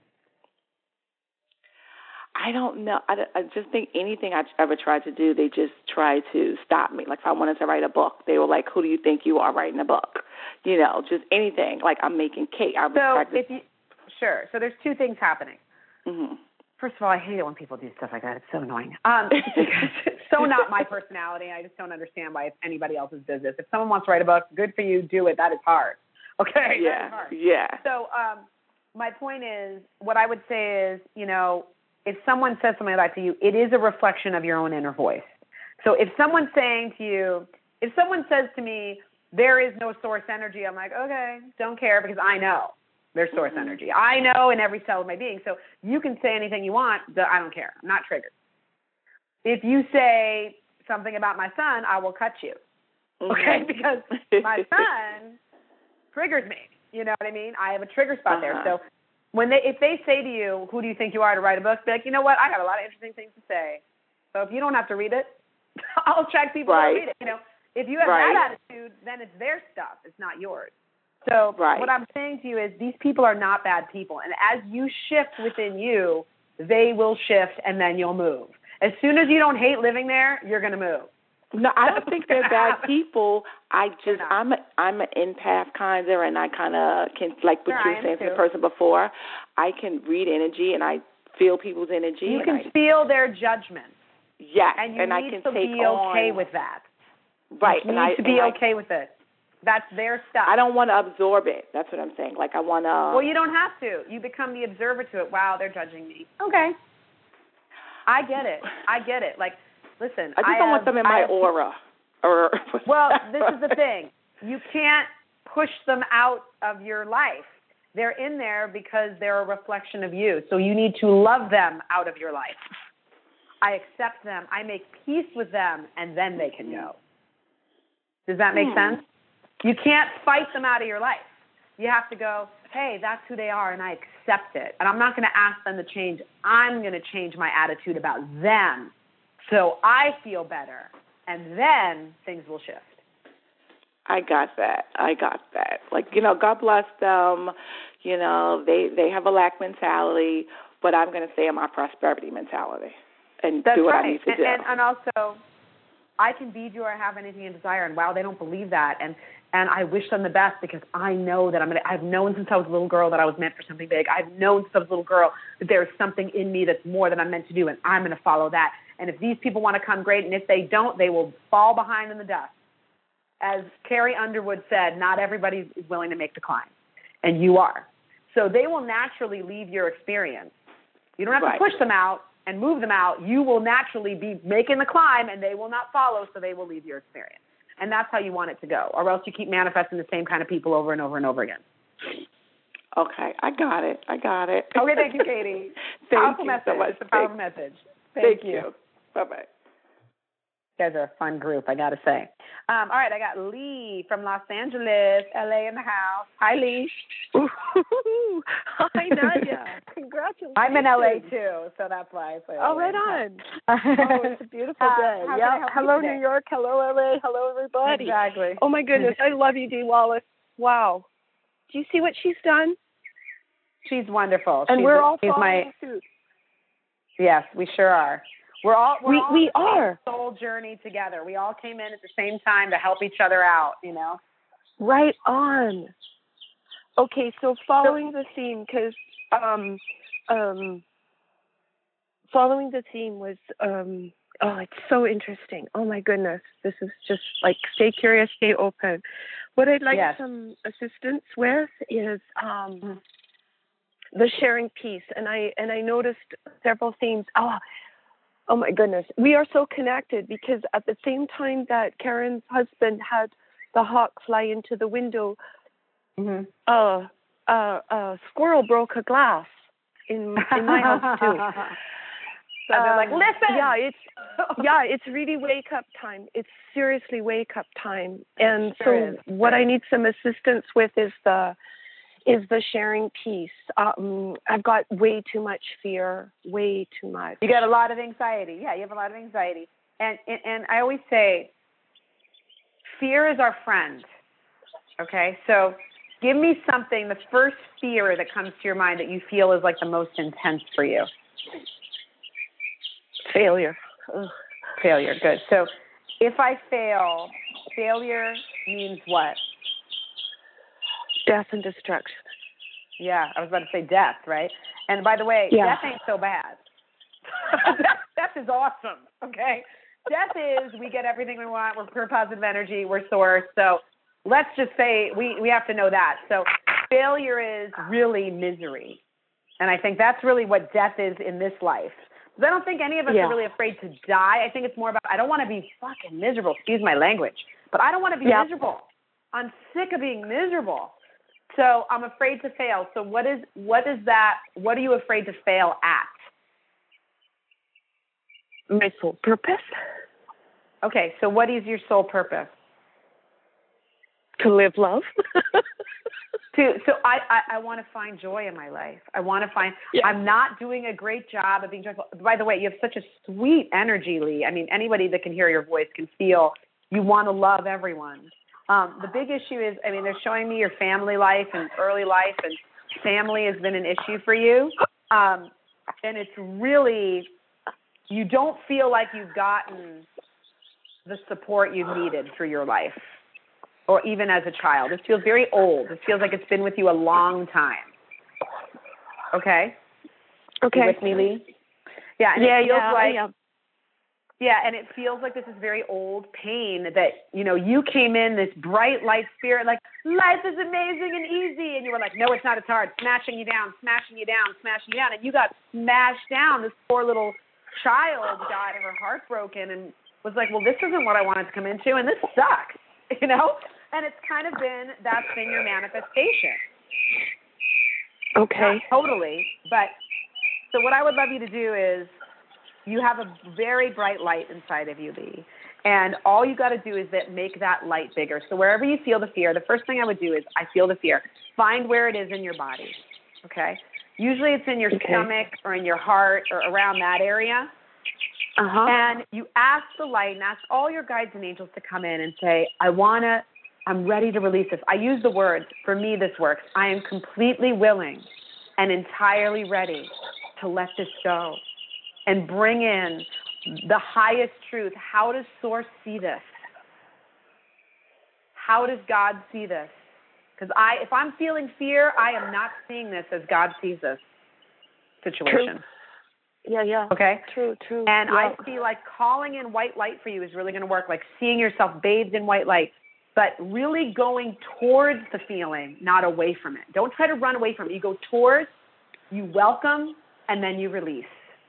I don't know. I just think anything I ever tried to do, they just try to stop me. Like if I wanted to write a book, they were like, who do you think you are writing a book? Just anything. Like I'm making cake. Sure. So there's two things happening. Mm-hmm. First of all, I hate it when people do stuff like that. It's so annoying. It's so not my personality. I just don't understand why it's anybody else's business. If someone wants to write a book, good for you. Do it. That is hard. Okay? Yeah. That is hard. Yeah. So my point is, what I would say is, if someone says something like that to you, it is a reflection of your own inner voice. So if someone's saying to you, if someone says to me, there is no source energy, I'm like, okay, don't care because I know there's source energy. I know in every cell of my being. So you can say anything you want. I don't care. I'm not triggered. If you say something about my son, I will cut you. Okay? Because my son triggers me. You know what I mean? I have a trigger spot there. So if they say to you, who do you think you are to write a book, be like, you know what, I got a lot of interesting things to say. So if you don't have to read it, I'll attract people to read it. If you have that attitude, then it's their stuff. It's not yours. So what I'm saying to you is these people are not bad people. And as you shift within you, they will shift and then you'll move. As soon as you don't hate living there, you're going to move. No, I don't think they're bad people. I'm an empath kind of, and I kind of can, like what you were saying to the person before, I can read energy and I feel people's energy. You can feel their judgments. Yes, and you I need can to take be okay with that. Right. You need to be okay with it. That's their stuff. I don't want to absorb it. That's what I'm saying. Like I want to. Well, you don't have to. You become the observer to it. Wow, they're judging me. Okay. I get it. Like, listen. I just don't want them in my aura. Well, this is the thing. You can't push them out of your life. They're in there because they're a reflection of you. So you need to love them out of your life. I accept them. I make peace with them, and then they can go. Does that make sense? You can't fight them out of your life. You have to go, hey, that's who they are, and I accept it. And I'm not going to ask them to change. I'm going to change my attitude about them so I feel better, and then things will shift. I got that. Like, God bless them. They have a lack mentality, but I'm going to stay in my prosperity mentality and do what I need to do. And also, I can be, do, or have anything in desire. And wow, they don't believe that. And I wish them the best because I know that I've known since I was a little girl that I was meant for something big. I've known since I was a little girl that there's something in me that's more than I'm meant to do, and I'm going to follow that. And if these people want to come, great. And if they don't, they will fall behind in the dust. As Carrie Underwood said, not everybody is willing to make the climb, and you are. So they will naturally leave your experience. You don't have to push them out and move them out. You will naturally be making the climb, and they will not follow, so they will leave your experience. And that's how you want it to go, or else you keep manifesting the same kind of people over and over and over again. Okay, I got it. Okay, thank you, Katie. Powerful message. So much. It's a powerful message. Thank you. Bye-bye. You guys are a fun group, I got to say. All right, I got Lee from Los Angeles, LA in the house. Hi, Lee. Hi, Nadia. Congratulations. I'm in LA, too, so that's why I say Oh, right on. It's a beautiful day. Hello, New York. Hello, LA. Hello, everybody. Exactly. Oh, my goodness. I love you, Dee Wallace. Wow. Do you see what she's done? She's wonderful. And we're all following suit. Yes, we sure are. We're all are soul journey together. We all came in at the same time to help each other out, Right on. Okay, so following the theme, because following the theme was, it's so interesting. Oh my goodness, this is just like stay curious, stay open. What I'd like some assistance with is the sharing piece, and I noticed several themes. Oh my goodness, we are so connected because at the same time that Karen's husband had the hawk fly into the window, a squirrel broke a glass in my house too. So they're like, listen. It's really wake up time. It's seriously wake up time. And what I need some assistance with is the sharing piece. I've got way too much fear, way too much. You got a lot of anxiety. Yeah, you have a lot of anxiety. And I always say, fear is our friend. Okay, so give me something, the first fear that comes to your mind that you feel is like the most intense for you. Failure. Ugh. Failure, good. So if I fail, failure means what? Death and destruction. Yeah, I was about to say death, right? And by the way, death ain't so bad. Death is awesome, okay? Death is we get everything we want. We're pure positive energy. We're source. So let's just say we have to know that. So failure is really misery. And I think that's really what death is in this life. Because I don't think any of us are really afraid to die. I think it's more about, I don't want to be fucking miserable. Excuse my language. But I don't want to be miserable. I'm sick of being miserable. So I'm afraid to fail. So what is that? What are you afraid to fail at? My soul purpose. Okay, so what is your soul purpose? To live love. So I want to find joy in my life. I want to find, I'm not doing a great job of being joyful. By the way, you have such a sweet energy, Lee. I mean, anybody that can hear your voice can feel you want to love everyone. The big issue is, I mean, they're showing me your family life and early life, and family has been an issue for you. And it's really, you don't feel like you've gotten the support you've needed through your life, or even as a child. This feels very old. This feels like it's been with you a long time. Okay? Okay. You with me, Lee? Yeah, and it feels like... Yeah, and it feels like this is very old pain that, you came in this bright light spirit, like, life is amazing and easy. And you were like, no, it's not, it's hard. Smashing you down, smashing you down, smashing you down. And you got smashed down. This poor little child got her heart broken and was like, well, this isn't what I wanted to come into, and this sucks, And it's kind of that's been your manifestation. Okay. Not totally. But so what I would love you to do is, you have a very bright light inside of you, Lee. And all you got to do is make that light bigger. So wherever you feel the fear, the first thing I would do is, I feel the fear. Find where it is in your body, okay? Usually it's in your stomach or in your heart or around that area. And you ask the light and ask all your guides and angels to come in and say, I'm ready to release this. I use the words, for me this works. I am completely willing and entirely ready to let this go. And bring in the highest truth. How does Source see this? How does God see this? Because if I'm feeling fear, I am not seeing this as God sees this situation. True. Yeah. Okay? True. And I see like calling in white light for you is really going to work, like seeing yourself bathed in white light, but really going towards the feeling, not away from it. Don't try to run away from it. You go towards, you welcome, and then you release.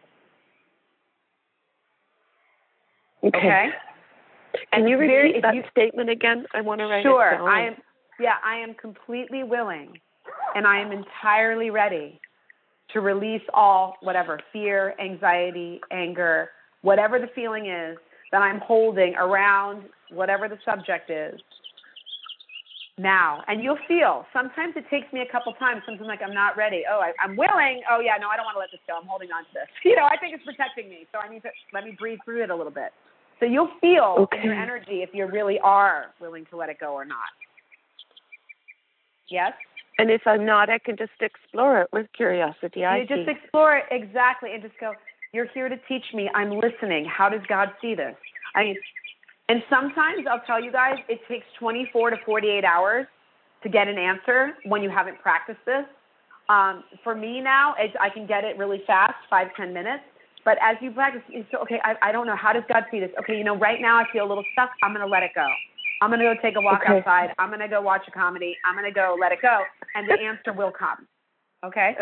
Okay. Can you repeat that statement again? I want to write it down. Sure. I am completely willing and I am entirely ready to release all, whatever, fear, anxiety, anger, whatever the feeling is that I'm holding around whatever the subject is now. And you'll feel, sometimes it takes me a couple times, sometimes like I'm not ready. Oh, I'm willing. Oh yeah, no, I don't want to let this go. I'm holding on to this. I think it's protecting me. So I need to, let me breathe through it a little bit. So you'll feel in your energy if you really are willing to let it go or not. Yes? And if I'm not, I can just explore it with curiosity. Just explore it, exactly, and just go, you're here to teach me. I'm listening. How does God see this? And sometimes I'll tell you guys, it takes 24 to 48 hours to get an answer when you haven't practiced this. For me now, I can get it really fast, 5-10 minutes. But as you practice, you say, okay, I don't know. How does God see this? Okay, right now I feel a little stuck. I'm going to let it go. I'm going to go take a walk outside. I'm going to go watch a comedy. I'm going to go let it go. And the answer will come. Okay?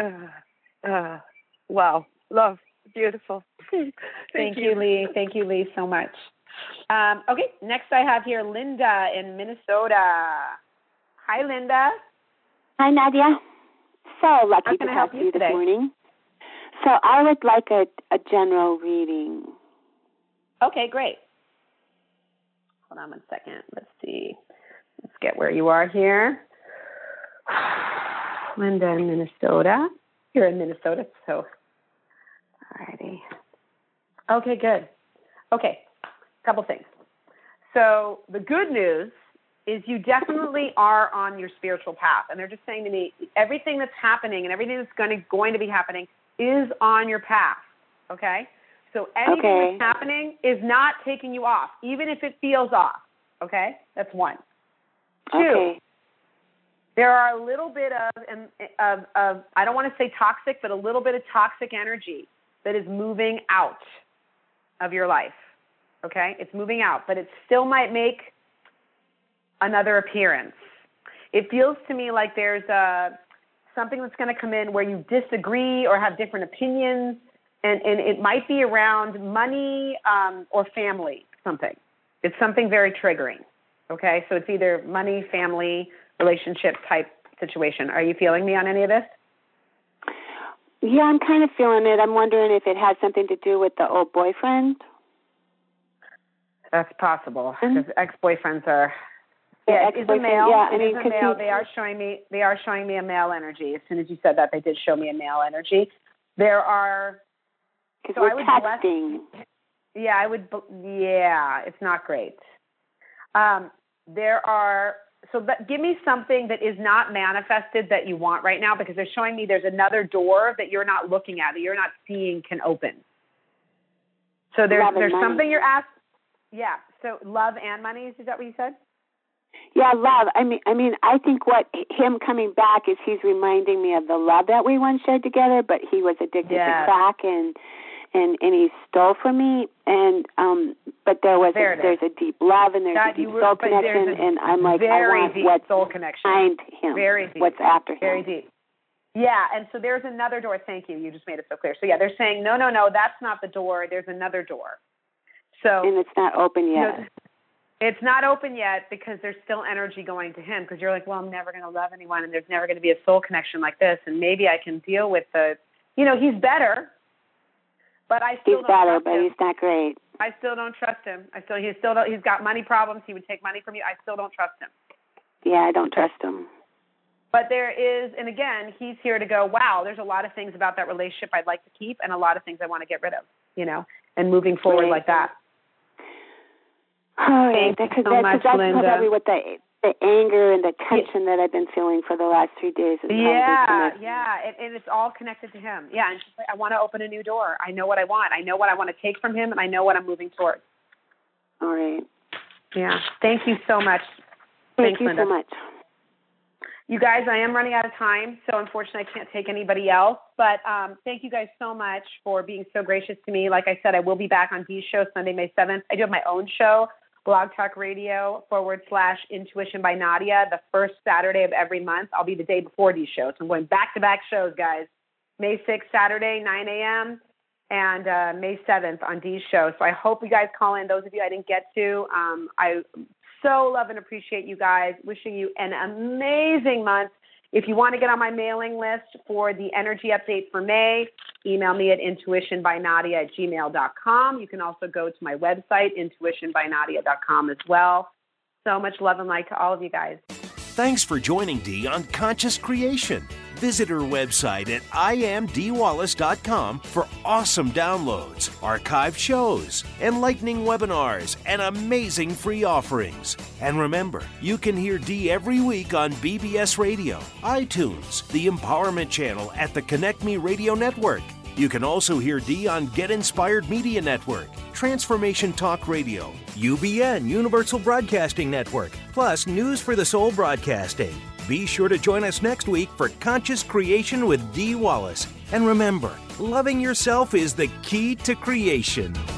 Wow. Love. Beautiful. Thank you, Lee. Thank you, Lee, so much. Okay, next I have here Linda in Minnesota. Hi, Linda. Hi, Nadia. So lucky to talk to you this morning. So I would like a general reading. Okay, great. Hold on 1 second. Let's see. Let's get where you are here. Linda in Minnesota. You're in Minnesota, so. Alrighty. Okay, good. Okay, a couple things. So the good news is you definitely are on your spiritual path. And they're just saying to me, everything that's happening and everything that's going to be happening is on your path, okay? So anything that's happening is not taking you off, even if it feels off, okay? That's one. Two, there are a little bit of I don't want to say toxic, but a little bit of toxic energy that is moving out of your life, okay? It's moving out, but it still might make another appearance. It feels to me like there's something that's going to come in where you disagree or have different opinions, and it might be around money or family, something. It's something very triggering, okay? So it's either money, family, relationship type situation. Are you feeling me on any of this? Yeah, I'm kind of feeling it. I'm wondering if it has something to do with the old boyfriend. That's possible, because ex-boyfriends are... Yeah, it is a male. Yeah, it is a male. They are showing me a male energy. As soon as you said that, they did show me a male energy. There are. Because we're texting. Yeah, I would. Yeah, it's not great. There are. So give me something that is not manifested that you want right now, because they're showing me there's another door that you're not looking at, that you're not seeing can open. So there's something you're asked. Yeah. So love and money. Is that what you said? Yeah, love. I mean, I think what him coming back is he's reminding me of the love that we once shared together, but he was addicted to crack and he stole from me. And but there's a deep love and there's a deep soul connection, and I'm like, I want what's soul connection behind him, very deep. What's after him. Very deep. Yeah, and so there's another door. Thank you. You just made it so clear. So yeah, they're saying no, that's not the door. There's another door. So and it's not open yet. It's not open yet because there's still energy going to him, because you're like, well, I'm never going to love anyone, and there's never going to be a soul connection like this, and maybe I can deal with he's better, but I still don't trust him. But he's not great. I still don't trust him. He's got money problems. He would take money from you. I still don't trust him. Yeah, I don't trust him. But there is, and again, he's here to go, wow, there's a lot of things about that relationship I'd like to keep and a lot of things I want to get rid of, and moving forward like that. Oh, thank you so much, Linda. That's probably what the anger and the tension that I've been feeling for the last 3 days. And it's all connected to him. Yeah, and she's like, I want to open a new door. I know what I want. I know what I want to take from him, and I know what I'm moving towards. All right. Yeah. Thank you so much. Thank you Linda. so much. You guys, I am running out of time, so unfortunately I can't take anybody else. But thank you guys so much for being so gracious to me. Like I said, I will be back on Dee's show Sunday, May 7th. I do have my own show, Blog Talk Radio /Intuition by Nadia, the first Saturday of every month. I'll be the day before Dee's show, so I'm going back-to-back shows, guys. May 6th, Saturday, 9 a.m., and May 7th on Dee's show. So I hope you guys call in. Those of you I didn't get to, I so love and appreciate you guys. Wishing you an amazing month. If you want to get on my mailing list for the energy update for May, email me at intuitionbynadia@gmail.com. You can also go to my website, intuitionbynadia.com as well. So much love and light to all of you guys. Thanks for joining Dee on Conscious Creation. Visit her website at IamDeeWallace.com for awesome downloads, archived shows, enlightening webinars, and amazing free offerings. And remember, you can hear Dee every week on BBS Radio, iTunes, the Empowerment Channel at the Connect Me Radio Network. You can also hear Dee on Get Inspired Media Network, Transformation Talk Radio, UBN Universal Broadcasting Network, plus News for the Soul Broadcasting. Be sure to join us next week for Conscious Creation with Dee Wallace. And remember, loving yourself is the key to creation.